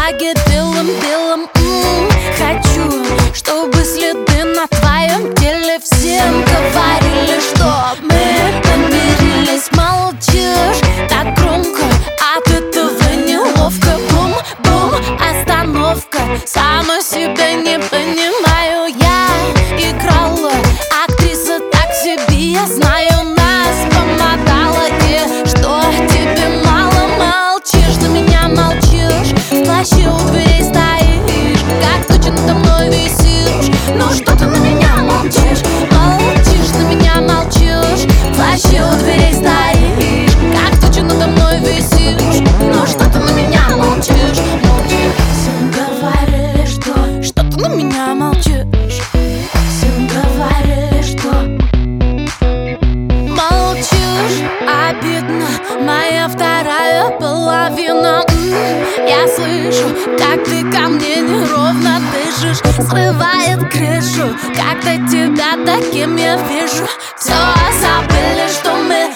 бумаге белым-белым. Хочу, чтобы следы на твоем теле всем говорили, что мы помирились. Молчишь так громко, от этого неловко. Бум-бум, остановка. Сама себя не понимаю. Я играла, актриса так себе. Я знаю, нас помотала. И что тебе мало? Молчишь, на меня молчишь. В плаще у дверей стоишь, как туча надо мной висишь. Ну что ты на меня молчишь? Молчишь, на меня молчишь. В плаще у дверей стоишь, как туча надо мной висишь. Ну что ты на меня молчишь? Молчишь. Всем говорили, что ты на меня молчишь. Всем говорили, что молчишь. Обидно, моя вторая половина. Я слышу, как ты ко мне неровно дышишь. Срывает крышу, когда тебя таким я вижу. Все забыли, что мы